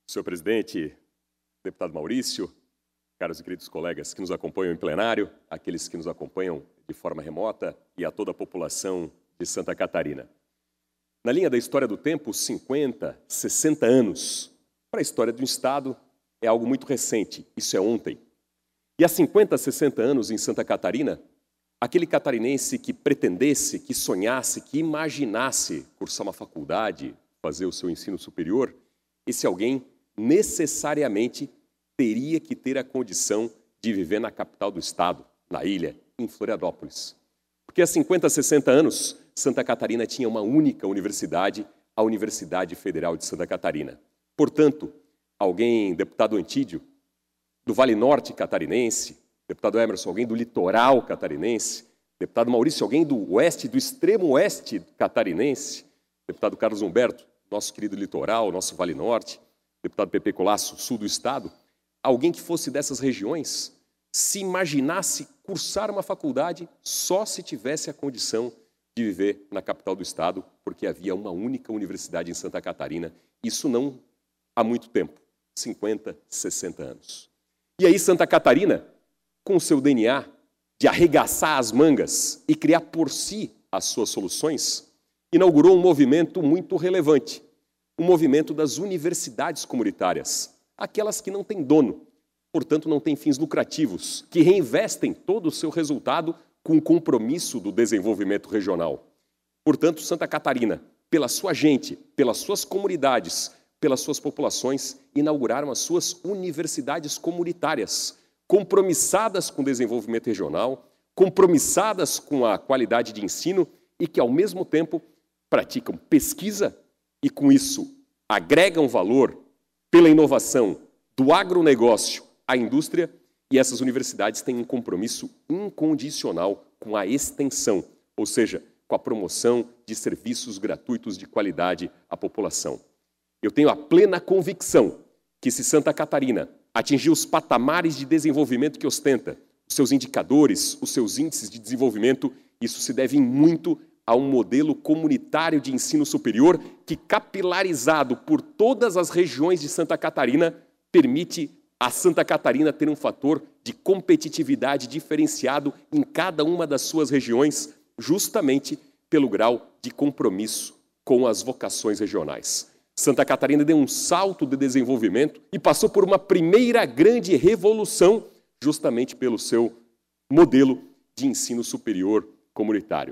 Senhor presidente, deputado Maurício, caros e queridos colegas que nos acompanham em plenário, aqueles que nos acompanham de forma remota e a toda a população de Santa Catarina. Na linha da história do tempo, 50, 60 anos para a história de um Estado é algo muito recente, isso é ontem. E há 50, 60 anos em Santa Catarina, aquele catarinense que pretendesse, que sonhasse, que imaginasse cursar uma faculdade, fazer o seu ensino superior, esse alguém necessariamente teria que ter a condição de viver na capital do Estado, na ilha, em Florianópolis. Porque há 50, 60 anos, Santa Catarina tinha uma única universidade, a Universidade Federal de Santa Catarina. Portanto, alguém, deputado Antídio, do Vale Norte catarinense, deputado Emerson, alguém do litoral catarinense, deputado Maurício, alguém do oeste, do extremo oeste catarinense, deputado Carlos Humberto, nosso querido litoral, nosso Vale Norte, deputado Pepe Colasso, sul do estado, alguém que fosse dessas regiões, se imaginasse cursar uma faculdade só se tivesse a condição de viver na capital do estado, porque havia uma única universidade em Santa Catarina, isso não há muito tempo, 50, 60 anos. E aí Santa Catarina, com o seu DNA de arregaçar as mangas e criar por si as suas soluções, inaugurou um movimento muito relevante, o movimento das universidades comunitárias, aquelas que não têm dono, portanto não têm fins lucrativos, que reinvestem todo o seu resultado com o compromisso do desenvolvimento regional. Portanto, Santa Catarina, pela sua gente, pelas suas comunidades, pelas suas populações, inauguraram as suas universidades comunitárias, compromissadas com o desenvolvimento regional, compromissadas com a qualidade de ensino e que, ao mesmo tempo, praticam pesquisa e, com isso, agregam valor pela inovação do agronegócio à indústria, e essas universidades têm um compromisso incondicional com a extensão, ou seja, com a promoção de serviços gratuitos de qualidade à população. Eu tenho a plena convicção que, se Santa Catarina atingir os patamares de desenvolvimento que ostenta, os seus indicadores, os seus índices de desenvolvimento, isso se deve muito a um modelo comunitário de ensino superior que, capilarizado por todas as regiões de Santa Catarina, permite a Santa Catarina ter um fator de competitividade diferenciado em cada uma das suas regiões, justamente pelo grau de compromisso com as vocações regionais. Santa Catarina deu um salto de desenvolvimento e passou por uma primeira grande revolução, justamente pelo seu modelo de ensino superior comunitário.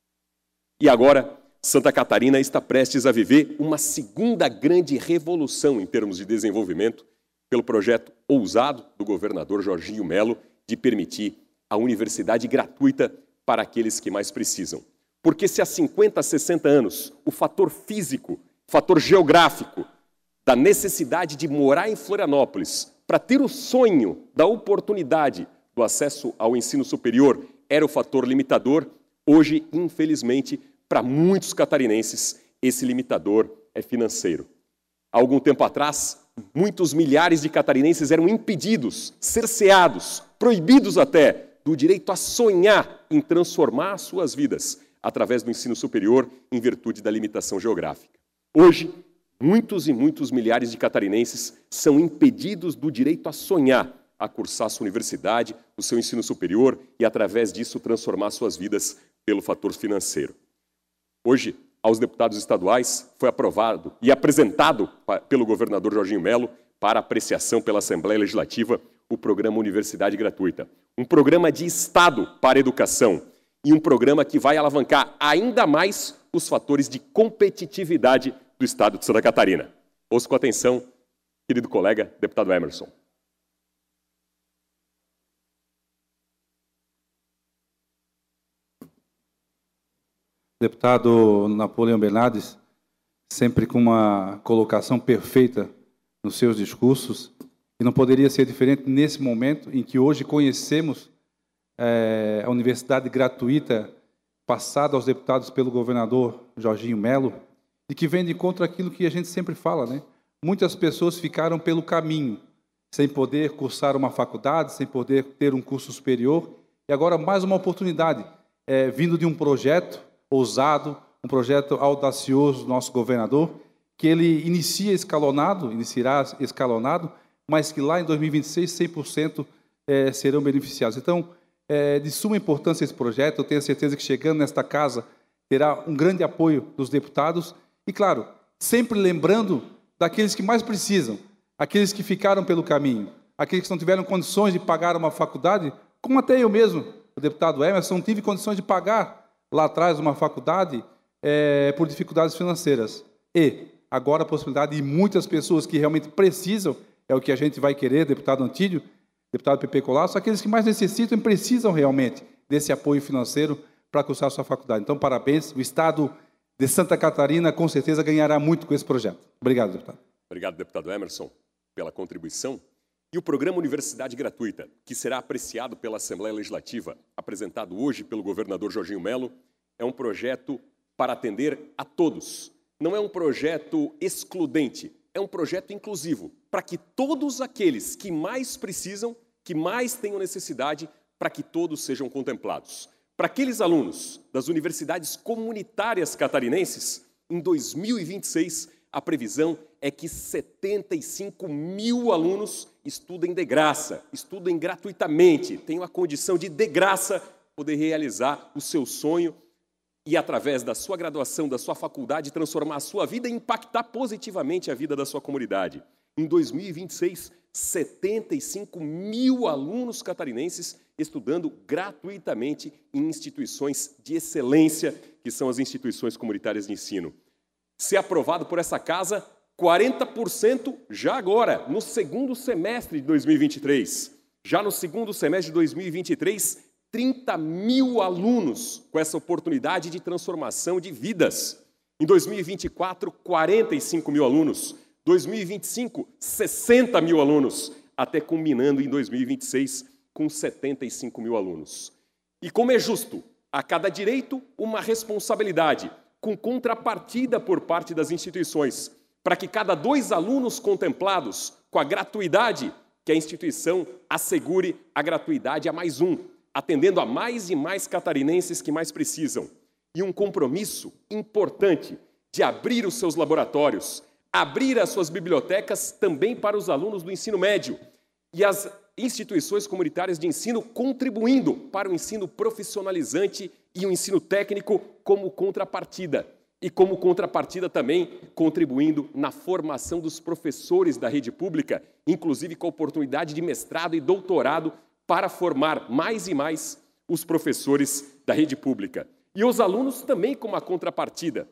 E agora, Santa Catarina está prestes a viver uma segunda grande revolução em termos de desenvolvimento, pelo projeto ousado do governador Jorginho Melo de permitir a universidade gratuita para aqueles que mais precisam. Porque se há 50, 60 anos o fator físico, o fator geográfico da necessidade de morar em Florianópolis para ter o sonho da oportunidade do acesso ao ensino superior era o fator limitador, hoje, infelizmente, para muitos catarinenses, esse limitador é financeiro. Há algum tempo atrás, muitos milhares de catarinenses eram impedidos, cerceados, proibidos até, do direito a sonhar em transformar as suas vidas através do ensino superior em virtude da limitação geográfica. Hoje, muitos e muitos milhares de catarinenses são impedidos do direito a sonhar, a cursar sua universidade, o seu ensino superior e, através disso, transformar suas vidas pelo fator financeiro. Hoje, aos deputados estaduais, foi aprovado e apresentado pelo governador Jorginho Melo para apreciação pela Assembleia Legislativa o programa Universidade Gratuita. Um programa de Estado para a educação e um programa que vai alavancar ainda mais os fatores de competitividade do Estado de Santa Catarina. Ouça com atenção, querido colega, deputado Emerson. Deputado Napoleão Bernardes, sempre com uma colocação perfeita nos seus discursos, e não poderia ser diferente nesse momento em que hoje conhecemos a universidade gratuita passada aos deputados pelo governador Jorginho Melo, e que vem de encontro àquilo que a gente sempre fala, né? Muitas pessoas ficaram pelo caminho, sem poder cursar uma faculdade, sem poder ter um curso superior, e agora mais uma oportunidade, vindo de um projeto ousado, um projeto audacioso do nosso governador, que ele iniciará escalonado, mas que lá em 2026, 100% serão beneficiados. Então, é de suma importância esse projeto. Eu tenho certeza que, chegando nesta casa, terá um grande apoio dos deputados. E, claro, sempre lembrando daqueles que mais precisam, aqueles que ficaram pelo caminho, aqueles que não tiveram condições de pagar uma faculdade, como até eu mesmo, o deputado Emerson, não tive condições de pagar lá atrás uma faculdade por dificuldades financeiras. E agora a possibilidade de muitas pessoas que realmente precisam, é o que a gente vai querer, deputado Antídio, deputado Pepe Colasso, aqueles que mais necessitam e precisam realmente desse apoio financeiro para cursar a sua faculdade. Então, parabéns. O Estado de Santa Catarina, com certeza, ganhará muito com esse projeto. Obrigado, deputado. Obrigado, deputado Emerson, pela contribuição. E o Programa Universidade Gratuita, que será apreciado pela Assembleia Legislativa, apresentado hoje pelo governador Jorginho Melo, é um projeto para atender a todos. Não é um projeto excludente, é um projeto inclusivo, para que todos aqueles que mais precisam, que mais tenham necessidade, para que todos sejam contemplados. Para aqueles alunos das universidades comunitárias catarinenses, em 2026, a previsão é que 75 mil alunos estudem de graça, estudem gratuitamente, tenham a condição de graça, poder realizar o seu sonho e, através da sua graduação, da sua faculdade, transformar a sua vida e impactar positivamente a vida da sua comunidade. Em 2026, 75 mil alunos catarinenses estudando gratuitamente em instituições de excelência, que são as instituições comunitárias de ensino. Se aprovado por essa casa, 40% já agora, no segundo semestre de 2023. Já no segundo semestre de 2023, 30 mil alunos com essa oportunidade de transformação de vidas. Em 2024, 45 mil alunos. 2025, 60 mil alunos, até culminando em 2026 com 75 mil alunos. E como é justo, a cada direito, uma responsabilidade, com contrapartida por parte das instituições, para que cada 2 alunos contemplados com a gratuidade, que a instituição assegure a gratuidade a mais um, atendendo a mais e mais catarinenses que mais precisam. E um compromisso importante de abrir os seus laboratórios, abrir as suas bibliotecas também para os alunos do ensino médio e as instituições comunitárias de ensino contribuindo para o ensino profissionalizante e o ensino técnico como contrapartida. E como contrapartida também contribuindo na formação dos professores da rede pública, inclusive com a oportunidade de mestrado e doutorado para formar mais e mais os professores da rede pública. E os alunos também como a contrapartida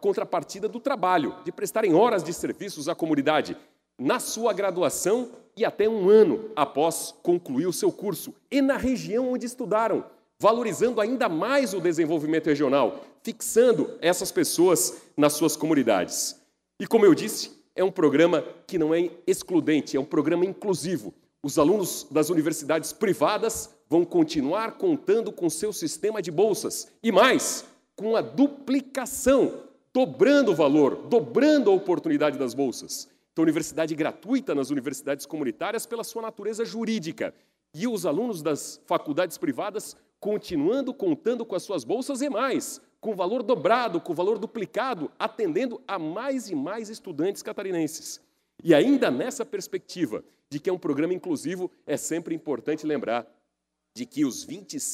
do trabalho, de prestarem horas de serviços à comunidade, na sua graduação e até um ano após concluir o seu curso, e na região onde estudaram, valorizando ainda mais o desenvolvimento regional, fixando essas pessoas nas suas comunidades. E como eu disse, é um programa que não é excludente, é um programa inclusivo. Os alunos das universidades privadas vão continuar contando com seu sistema de bolsas e mais, com a duplicação, dobrando o valor, dobrando a oportunidade das bolsas. Então, universidade gratuita nas universidades comunitárias pela sua natureza jurídica. E os alunos das faculdades privadas continuando contando com as suas bolsas e mais, com valor dobrado, com valor duplicado, atendendo a mais e mais estudantes catarinenses. E ainda nessa perspectiva de que é um programa inclusivo, é sempre importante lembrar de que os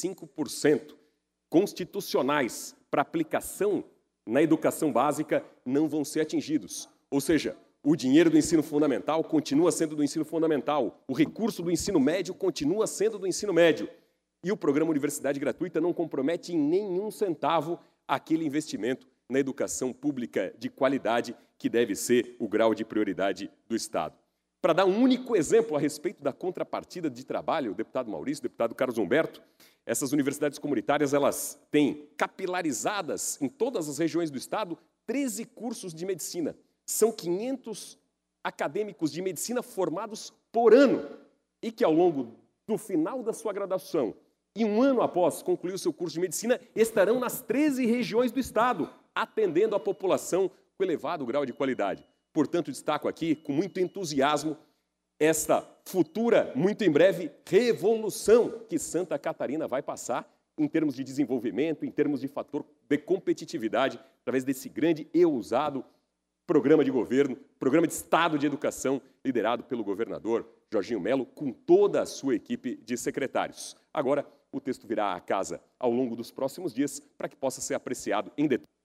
25% constitucionais para aplicação na educação básica não vão ser atingidos. Ou seja, o dinheiro do ensino fundamental continua sendo do ensino fundamental, o recurso do ensino médio continua sendo do ensino médio. E o programa Universidade Gratuita não compromete em nenhum centavo aquele investimento na educação pública de qualidade que deve ser o grau de prioridade do Estado. Para dar um único exemplo a respeito da contrapartida de trabalho, o deputado Maurício, o deputado Carlos Humberto, essas universidades comunitárias elas têm capilarizadas em todas as regiões do Estado 13 cursos de medicina. São 500 acadêmicos de medicina formados por ano e que, ao longo do final da sua graduação e um ano após concluir o seu curso de medicina, estarão nas 13 regiões do Estado, atendendo a população com elevado grau de qualidade. Portanto, destaco aqui, com muito entusiasmo, esta futura, muito em breve, revolução que Santa Catarina vai passar em termos de desenvolvimento, em termos de fator de competitividade, através desse grande e ousado programa de governo, programa de Estado de Educação, liderado pelo governador Jorginho Melo, com toda a sua equipe de secretários. Agora, o texto virá à casa ao longo dos próximos dias para que possa ser apreciado em detalhe.